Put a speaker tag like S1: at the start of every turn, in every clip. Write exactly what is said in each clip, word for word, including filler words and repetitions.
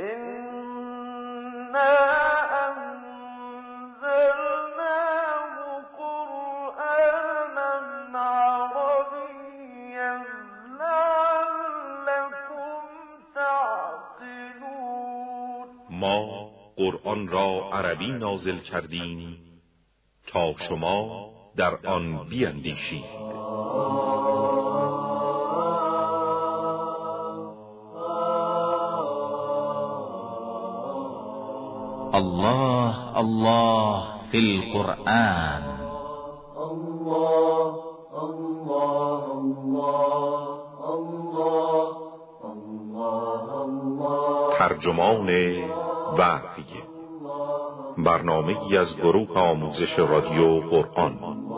S1: ما قرآن را عربی نازل کردیم تا شما در آن بیندیشید.
S2: الله الله فی القرآن.
S3: الله الله الله الله الله.
S1: ترجمان وحی، برنامه‌ای از گروه آموزش رادیو قرآن.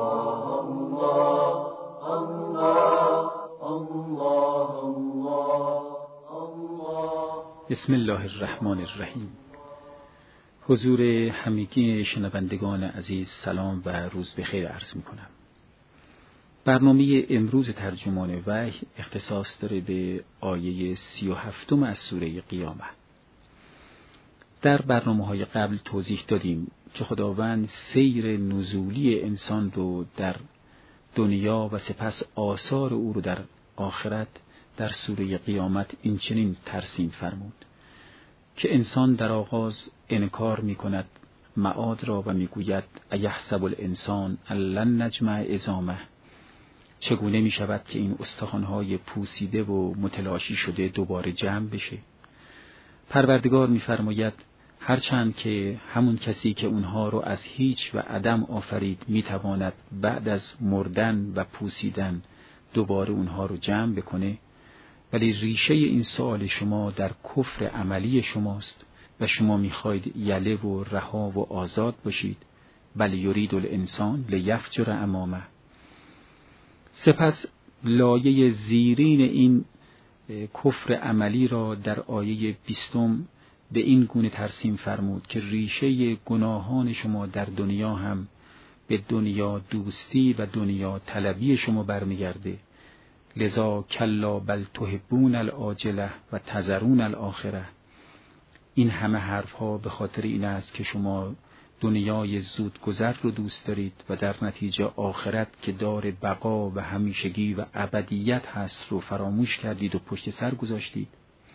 S4: بسم الله الرحمن الرحیم. حضور همگی شنوندگان عزیز سلام و روز بخیر عرض می کنم. برنامه امروز ترجمان وحی اختصاص داره به آیه سی و هفتم از سوره قیامت. در برنامه‌های قبل توضیح دادیم که خداوند سیر نزولی انسان رو در دنیا و سپس آثار او رو در آخرت در سوره قیامت این چنین ترسیم فرمود که انسان در آغاز انکار می کند معاد را و می گوید ایحسب الانسان ان لن نجمع عظامه، چگونه می شود که این استخوان‌های پوسیده و متلاشی شده دوباره جمع بشه. پروردگار می فرماید هرچند که همون کسی که اونها رو از هیچ و عدم آفرید می تواند بعد از مردن و پوسیدن دوباره اونها رو جمع بکنه، ولی ریشه این سوال شما در کفر عملی شماست و شما میخواید یله و رها و آزاد باشید. بل یرید الانسان لیفجر امامه. سپس لایه زیرین این کفر عملی را در آیه بیستم به این گونه ترسیم فرمود که ریشه گناهان شما در دنیا هم به دنیا دوستی و دنیا طلبی شما برمیگرده. لذا کلا بل تحبون العاجله و تذرون الاخره. این همه حرف ها به خاطر این است که شما دنیای زودگذر رو دوست دارید و در نتیجه آخرت که دار بقا و همیشگی و ابدیت هست رو فراموش کردید و پشت سر گذاشتید.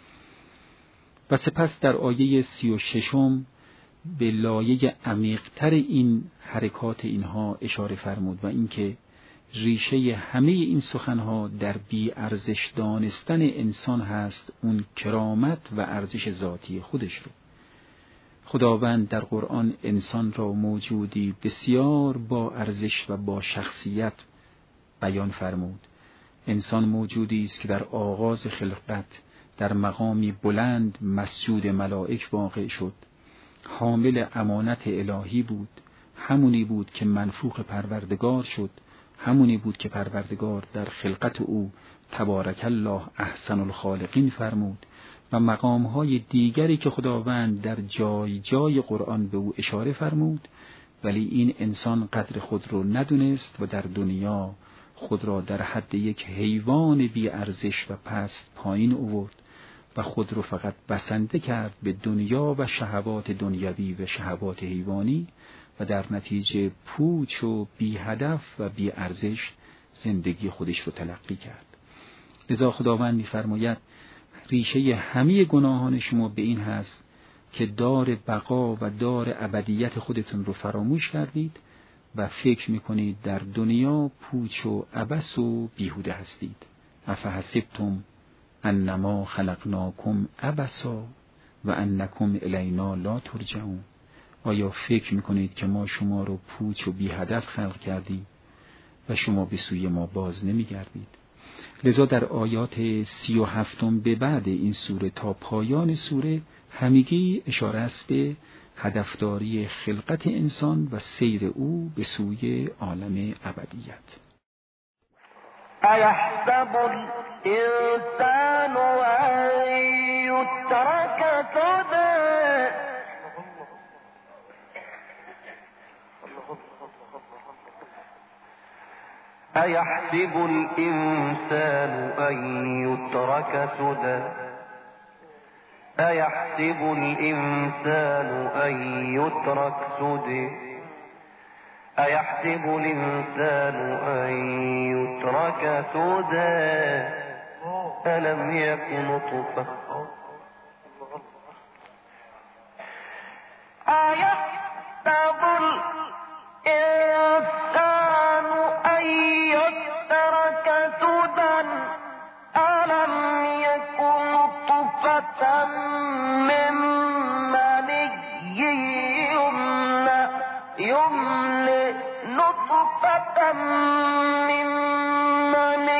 S4: و سپس در آیه سی و ششم به لایه عمیق‌تر این حرکات اینها اشاره فرمود و اینکه ریشه همه این سخنها در بی ارزش دانستن انسان هست، اون کرامت و ارزش ذاتی خودش رو. خداوند در قرآن انسان را موجودی بسیار با ارزش و با شخصیت بیان فرمود. انسان موجودی است که در آغاز خلقت در مقامی بلند مسجود ملائک واقع شد، حامل امانت الهی بود، همونی بود که منفوخ پروردگار شد، همونی بود که پروردگار در خلقت او تبارک الله احسن الخالقین فرمود و مقامهای دیگری که خداوند در جای جای قرآن به او اشاره فرمود. ولی این انسان قدر خود رو ندونست و در دنیا خود را در حد یک حیوان بی ارزش و پست پایین آورد و خود رو فقط بسنده کرد به دنیا و شهوات دنیوی و شهوات حیوانی و در نتیجه پوچ و بی هدف و بی ارزش زندگی خودش رو تلقی کرد. لذا خداوند می‌فرماید ریشه همه گناهان شما به این هست که دار بقا و دار ابدیت خودتون رو فراموش کردید و فکر می‌کنید در دنیا پوچ و عبث و بیهوده هستید. افحسبتم انما خلقناکم عبثا و انکم الینا لا ترجعون. آیا فکر میکنید که ما شما رو پوچ و بی هدف خلق کردیم و شما به سوی ما باز نمیگردید؟ لذا در آیات سی و هفتم به بعد این سوره تا پایان سوره همگی اشاره است به هدفداری خلقت انسان و سیر او به سوی عالم ابدیت.
S3: ایحسب الانسان ان یترک سدى ایحسب الانسان ان یترک سدى أيحسب الإنسان أن يترك سدى أيحسب الإنسان أن يترك سدى ألم يك نطفة أيحسب الإنسان أن يترك سدى ألم يك نطفة من مني يمنى يمنى نطفة من مني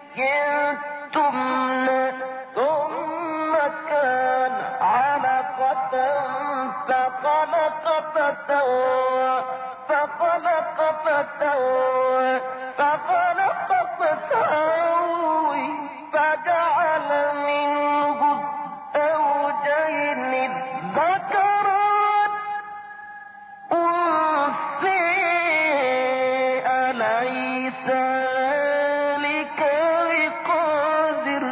S3: تمنى ثم كان علقة فخلق فسوى فخلق فسوى فخلق فسوى فجعل منه الزوجين الذكر والأنثى أليس ذلك بقادر.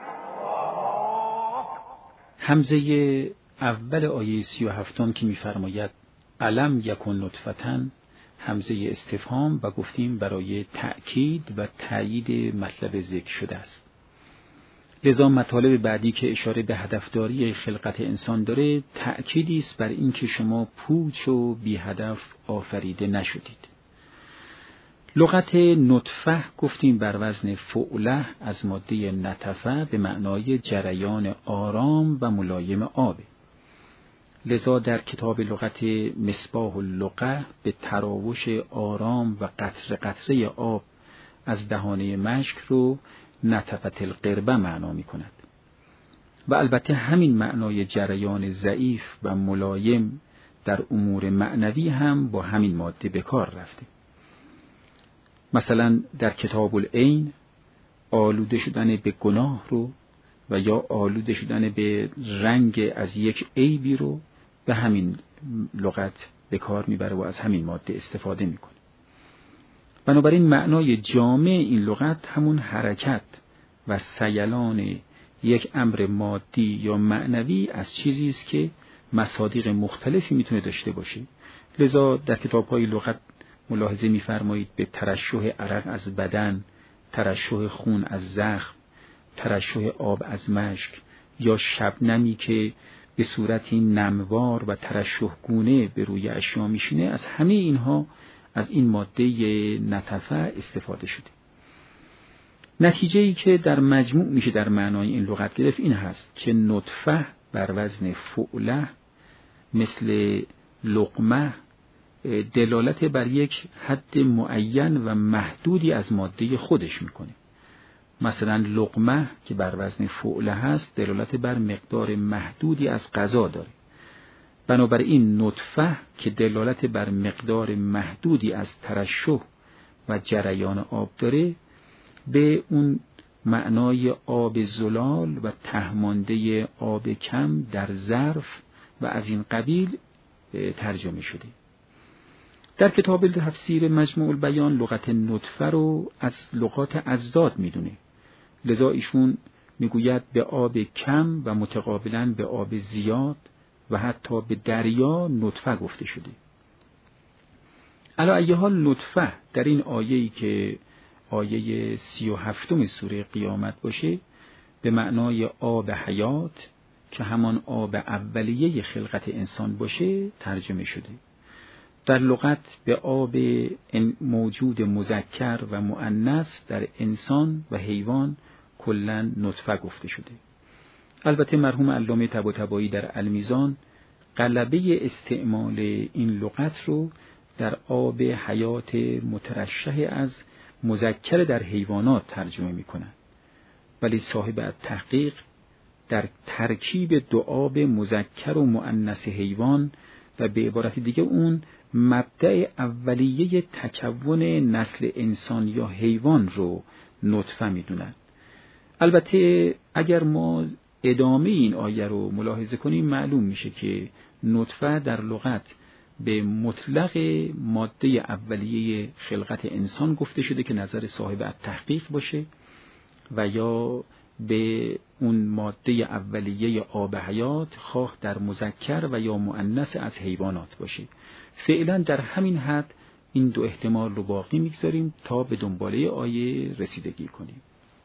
S4: همزه اول آیه سی و هفتم که می‌فرماید علم یکن نطفتن، همزه استفهام و گفتیم برای تأکید و تأیید مطلب ذکر شده است. لذا مطالب بعدی که اشاره به هدفداری خلقت انسان داره تأکیدی است بر این که شما پوچ و بی هدف آفریده نشدید. لغت نطفه گفتیم بر وزن فعله از ماده نطفه به معنای جریان آرام و ملایم آب. لذا در کتاب لغت مصباح اللغة به تراوش آرام و قطره قطره آب از دهانه مشک رو نطفة القربة معنا می کند و البته همین معنای جریان ضعیف و ملایم در امور معنوی هم با همین ماده به کار رفته. مثلا در کتاب العین آلوده شدن به گناه رو و یا آلوده شدن به رنگ از یک عیبی رو به همین لغت به کار میبره و از همین ماده استفاده میکنه. بنابراین معنای جامع این لغت همون حرکت و سیلان یک امر مادی یا معنوی از چیزی است که مصادیق مختلفی میتونه داشته باشه. لذا در کتاب‌های لغت ملاحظه می‌فرمایید به ترشح عرق از بدن، ترشح خون از زخم، ترشح آب از مشک یا شبنمی که به صورتی نموار و ترشح گونه به روی اشیا میشینه، از همه اینها از این ماده نطفه استفاده شده. نتیجه‌ای که در مجموع میشه در معنای این لغت گرفت این هست که نطفه بر وزن فعله مثل لقمه دلالت بر یک حد معین و محدودی از ماده خودش میکنه. مثلا لقمه که بر وزن فعله هست دلالت بر مقدار محدودی از غذا داره. بنابراین نطفه که دلالت بر مقدار محدودی از ترشح و جریان آب داره به اون معنای آب زلال و تهمانده آب کم در ظرف و از این قبیل ترجمه شده. در کتاب تفسیر مجموع البیان لغت نطفه رو از لغات ازداد میدونه. لذا ایشون میگوید به آب کم و متقابلا به آب زیاد و حتی به دریا نطفه گفته شده. علی ای حال نطفه در این آیه‌ای که آیه سی و هفتم سوره قیامت باشه به معنای آب حیات که همان آب اولیه خلقت انسان باشه ترجمه شده. در لغت به آب موجود مذکر و مؤنث در انسان و حیوان کلاً نطفه گفته شده. البته مرحوم علامه طباطبایی در المیزان غلبه استعمال این لغت رو در آب حیات مترشح از مذکر در حیوانات ترجمه می کنند، ولی صاحب تحقیق در ترکیب دو آب مذکر و مؤنث حیوان و به عبارت دیگه اون مبدأ اولیه تکون نسل انسان یا حیوان رو نطفه می دونند. البته اگر ما ادامه این آیه رو ملاحظه کنیم معلوم میشه که نطفه در لغت به مطلق ماده اولیه خلقت انسان گفته شده که نظر صاحب التحقیق باشه و یا به اون ماده اولیه آب حیات، خواه در مذکر و یا مؤنث از حیوانات باشه. فعلا در همین حد این دو احتمال رو باقی میگذاریم تا به دنباله آیه رسیدگی کنیم.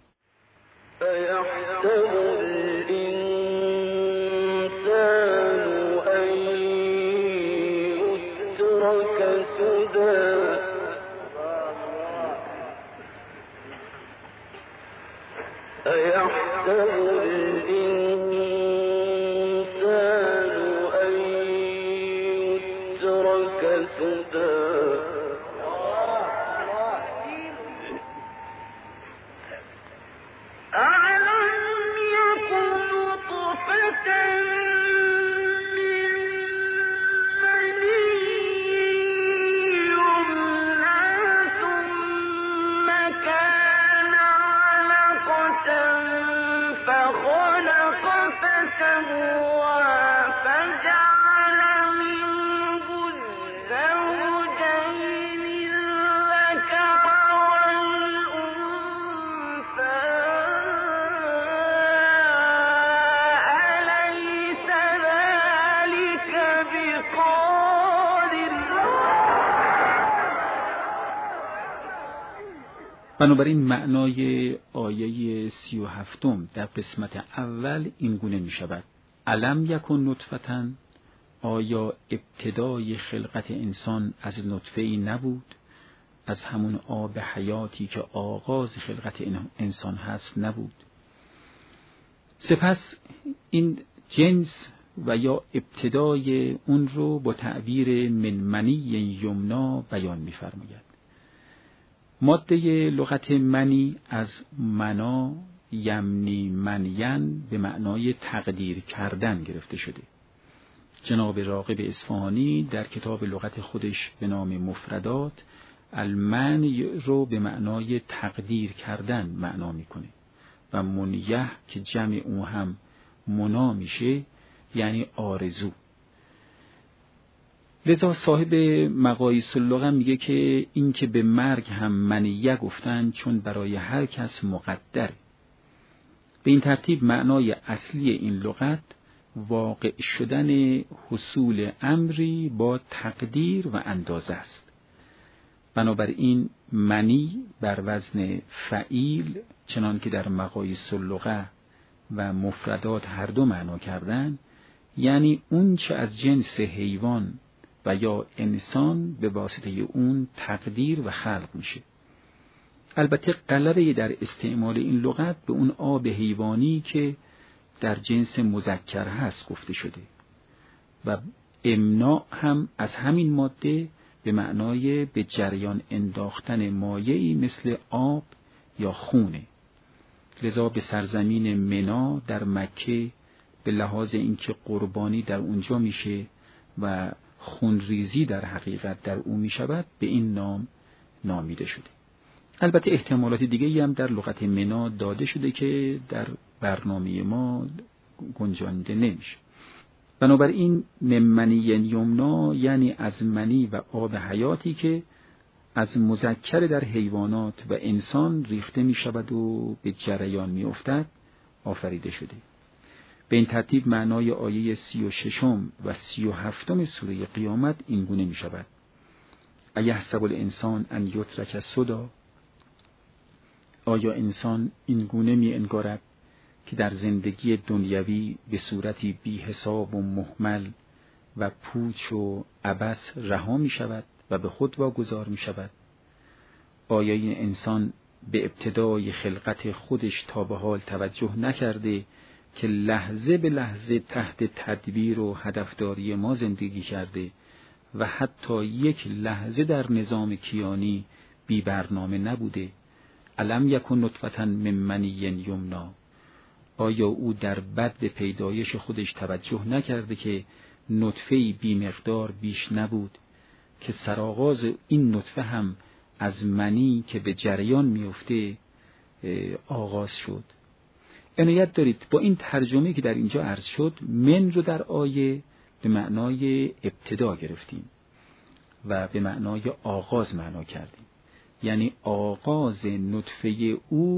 S4: بنابراین معنای آیه سی و هفتم در قسمت اول این گونه می شود: الم یکن نطفةً، آیا ابتدای خلقت انسان از نطفه‌ای نبود، از همون آب حیاتی که آغاز خلقت انسان هست نبود؟ سپس این جنس و یا ابتدای اون رو با تعبیر من منی یمنا بیان می فرماید. ماده لغت منی از منا یمنی منین به معنای تقدیر کردن گرفته شده. جناب راغب اصفهانی در کتاب لغت خودش به نام مفردات المنی رو به معنای تقدیر کردن معنا میکنه و منیه که جمع اون هم منا میشه یعنی آرزو. لذا صاحب مقاییس اللغه میگه که این که به مرگ هم منیه گفتن چون برای هر کس مقدر. به این ترتیب معنای اصلی این لغت واقع شدن حصول امری با تقدیر و اندازه است. بنابراین منی بر وزن فعیل چنان که در مقاییس اللغه و مفردات هر دو معنا کردن، یعنی اون چه از جنس حیوان و یا انسان به واسطه اون تقدیر و خلق میشه. البته غلبه در استعمال این لغت به اون آب حیوانی که در جنس مذکر هست گفته شده و امناع هم از همین ماده به معنای به جریان انداختن مایعی مثل آب یا خونه. لذا به سرزمین منا در مکه به لحاظ اینکه قربانی در اونجا میشه و خونریزی در حقیقت در او می شود به این نام نامیده شده. البته احتمالات دیگه هم در لغت منا داده شده که در برنامه ما گنجانده نمیشه. بنابراین ممنی یمنا یعنی از منی و آب حیاتی که از مذکر در حیوانات و انسان ریخته می شود و به جریان می افتد آفریده شده. به این ترتیب معنای آیه سی و ششم و سی و هفتم سوره قیامت این گونه می شود: ایحسب الانسان ان یترک سدی، آیا انسان این گونه می انگارد که در زندگی دنیوی به صورتی بی حساب و مهمل و پوچ و عبث رها می شود و به خود واگذار می شود؟ آیا این انسان به ابتدای خلقت خودش تا به حال توجه نکرده که لحظه به لحظه تحت تدبیر و هدفداری ما زندگی کرده و حتی یک لحظه در نظام کیانی بی برنامه نبوده؟ الم یکن نطفةً من منی یمنا، آیا او در بد پیدایش خودش توجه نکرده که نطفه‌ای بی مقدار بیش نبود که سرآغاز این نطفه هم از منی که به جریان میفته آغاز شد؟ عنایت دارید با این ترجمه که در اینجا عرض شد، من رو در آیه به معنای ابتدا گرفتیم و به معنای آغاز معنا کردیم، یعنی آغاز نطفه او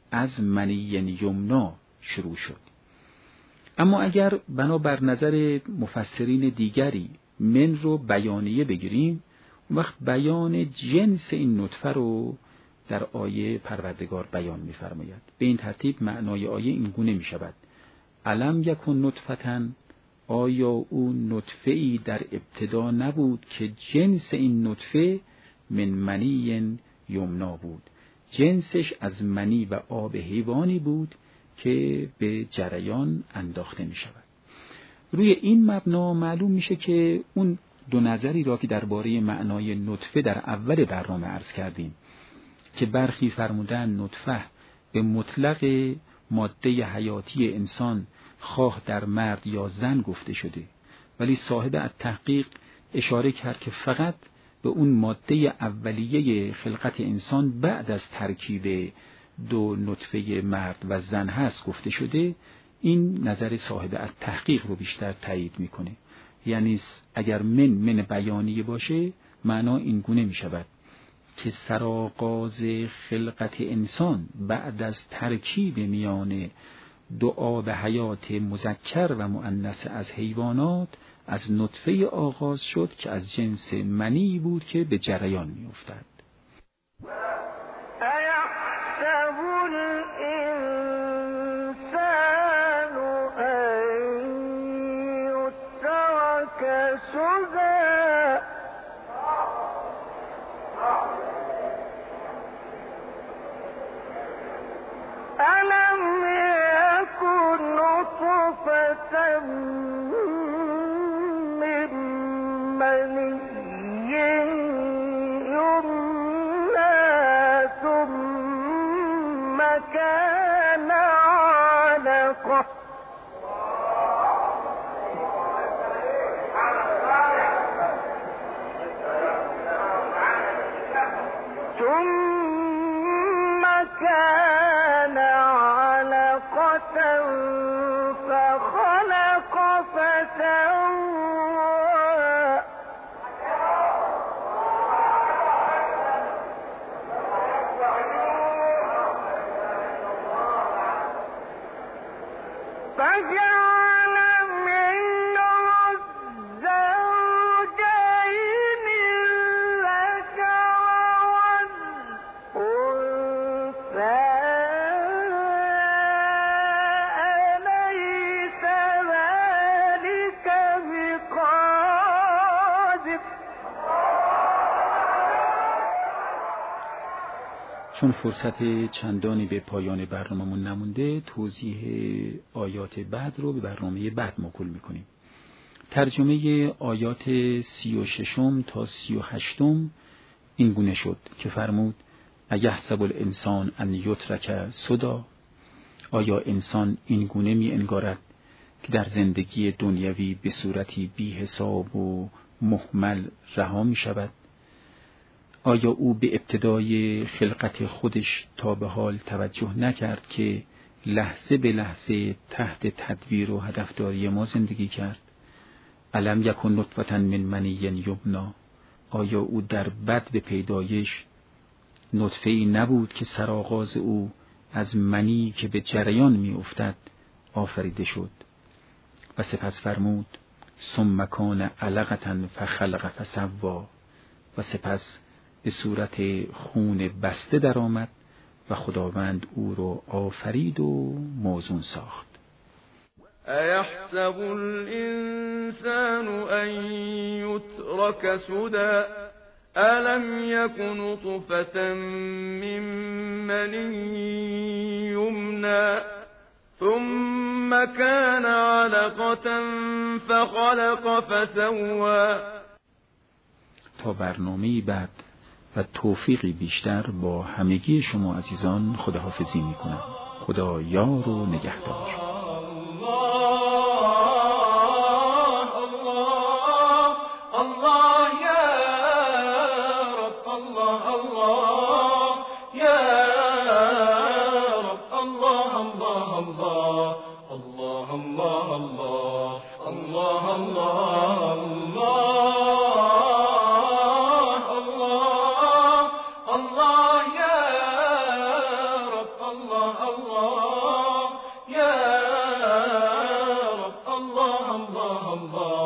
S4: از منی یمنا شروع شد. اما اگر بنابر نظر مفسرین دیگری من رو بیانیه بگیریم، اون وقت بیان جنس این نطفه رو در آیه پروردگار بیان می‌فرماید. به این ترتیب معنای آیه این گونه می‌شود: الم یکن نطفتن، آیا او نطفه‌ای در ابتدا نبود که جنس این نطفه من منی یمنا بود، جنسش از منی و آب حیوانی بود که به جریان انداخته می شود. روی این مبنا معلوم میشه که اون دو نظری را که درباره معنای نطفه در اول برنامه عرض کردیم که برخی فرمودن نطفه به مطلق ماده حیاتی انسان خواه در مرد یا زن گفته شده، ولی صاحب التحقیق اشاره کرد که فقط به اون ماده اولیه خلقت انسان بعد از ترکیب دو نطفه مرد و زن هست گفته شده. این نظر صاحب التحقیق رو بیشتر تایید میکنه. یعنی اگر من من بیانیه باشه، معنا این گونه می شود که سرآغاز خلقت انسان بعد از ترکیب میان دو آب حیات مذکر و مؤنث از حیوانات از نطفه آغاز شد که از جنس منی بود که به جریان می افتد.
S3: أيحسب الإنسان أن يترك سدى ألم يكن نطفة من مني يمنى ثم كان علقة ثم كان علقة فخلق فسوى فجعل منه الزوجين الذكر والأنثى أليس ذلك بقادر.
S4: چون فرصت چندانی به پایان برنامه‌مون نمونده، توضیح آیات بعد رو به برنامه بعد موکول میکنیم. ترجمه آیات سی و ششم تا سی و هشتم این گونه شد که فرمود: ایحسب الانسان ان یترک سدی، آیا انسان این گونه می انگارد که در زندگی دنیوی به صورتی بی حساب و مهمل رها می شود؟ آیا او به ابتدای خلقت خودش تا به حال توجه نکرد که لحظه به لحظه تحت تدبیر و هدفداری ما زندگی کرد؟ الم یکن نطفة من منی یمنا، آیا او در بدو پیدایش نطفه‌ای نبود که سرآغاز او از منی که به جریان می افتد آفریده شد؟ و سپس فرمود: ثم کان علقة فخلق فسوی، و سپس به صورت خون بسته در آمد و خداوند او رو آفرید و موزون ساخت.
S5: أيحسب الإنسان أن يترك سدى ألم يك نطفة من مني يمنى ثم كان علقة فخلق فسوى.
S4: تا برنامه بعد و توفیقی بیشتر با همگی شما عزیزان خداحافظی میکنم. خدا یار و نگهدار.
S5: Allah
S6: الله الله